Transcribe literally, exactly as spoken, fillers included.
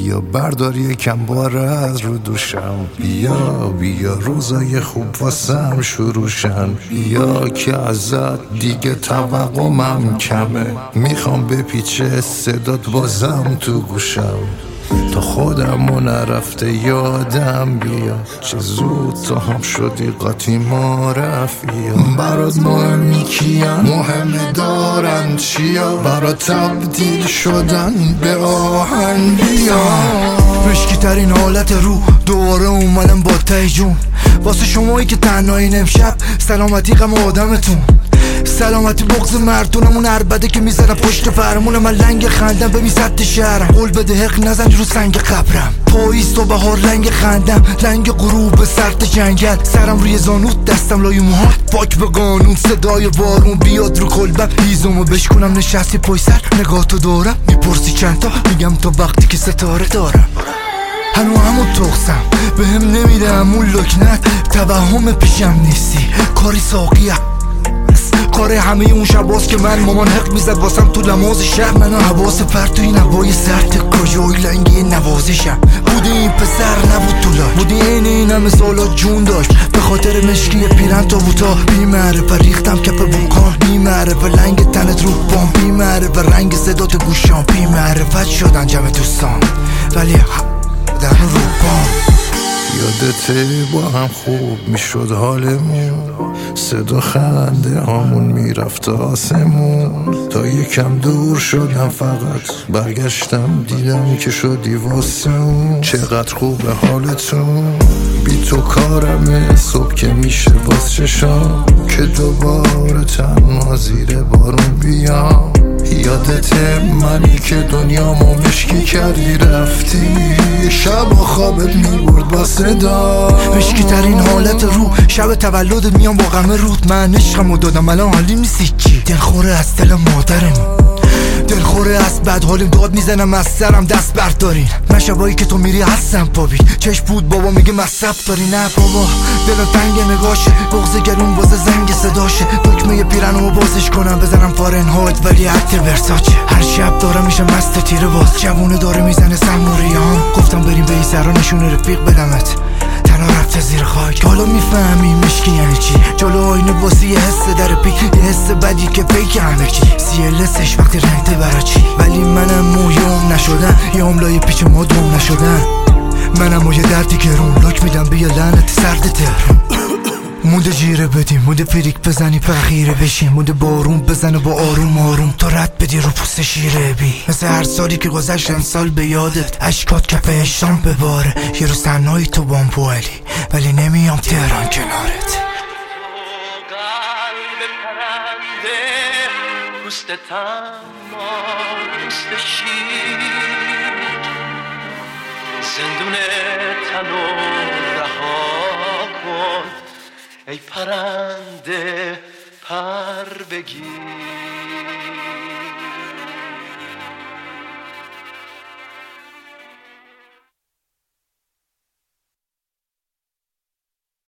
بیا بردار یکم بار از رو دوشم، بیا بیا روزای خوب واسم شروعشن، بیا که ازت دیگه توقعم کمه، میخوام بپیچه صدات بازم تو گوشم، تا خودمو نرفته یادم بیا، چه زود تو هم شدی قاطی ما رفیا، برات مهمی کیم مهم دارن چیا، برات تبدیل شدن به آهن بیا، مشکی ترین حالت رو دوباره اومدم با ته جون، واسه شمایی که تنهایین امشب سلامتی غم آدمتون، سلامتی بغض مردونمون عربده که میزنم پشت فرمون، من لنگ خندم ببین سد شهرم، قول بده حق نزنی رو سنگ قبرم، پاییز و بهار لنگ خندم، لنگ غروب سرد جنگل، سرم روی زانوت دستم لای موهات، پاک به قانون صدای بارون بیاد رو کلبم، هیزمو بشکنم نشستی پای سر نگاه تو دارم، میپرسی چند تا میگم تا وقتی که ستاره دارم، هنو همون تخصم به هم نمیده همون لکنت، توهم پیشم نیستی کاری ساقیه، کار همه اون شباست که من مامان حق میزد واسم تو نماز شب، منو حواس پرت توی نوای سرد کجای لنگی نوازشم، بودی این پسر نبود تو لاک، بودی این این همه سالات جون داشت، به خاطر مشکی پیرن تا بوتا، بی معرفه ریختم کپ بوکان، بی معرفه لنگ تنت رو بام، بی معرفه رنگ صدات گوشام، بی معرفت شدن جمع دوستان ولی در رو بام، یادته با هم خوب میشد حالمون، صدا خنده هامون میرفت آسمون، تا یکم دور شدم فقط برگشتم دیدم که شدی واسمون، چقدر خوبه حالتون، بی تو کارمه صبح که میشه باز چشام، که دوباره تنها زیر بارون بیام، یادته منی که دنیامو مشکی کردی رفتی، شب و خوابت میبرد با صدا، مشکی ترین حالت رو شب تولد میام با غم رود، من عشقمو دادم الان حالی نیستی چی، دلخوره از دل مادرمون، دلخوره از بد حالیم داد میزنم از سرم دست بردارین، من شبایی که تو میری هستم پابی، چشم بود بابا میگه مصب داری، نه بابا دلم تنگ نگاشه، بغض گلون بازه زنگ صداشه، دکمه پیرنمو بازش کنم بزنم فارنهایت ولی عطر ورساچه، هر شب دارم میشه مست تیره باز، جوونه داره میزنه سم و ریان، گفتم بریم به این سرا نشون رفیق بدمت، تنها رفته زیر خاک، حالا میفهمی مشکی یعنی چی، جلو آینه واسه یه حس در پیک، یه حس بدی که پیک همه چی، سیلسش وقتی رنگته برا چی، ولی منم مویوم نشدن، یه املای پیچ مدوم نشدن، منم و یه دردی که روم لاک میدم به یه لعنت سرد تهرون، مونده جیره بدیم، مونده فریک بزنی پخیره بشیم، مونده بارون بزنه با آروم آروم تو رد بدی رو پوست شیره بی، مثل هر سالی که گذشت امسال به یادت اشکات کف اشتام بباره، یه روز تنهایی تو بام پوالی ولی نمیام تهران کنارت، پوست تمام پوست شیر، زندون تنو رها کن ای پرنده پر بگیر.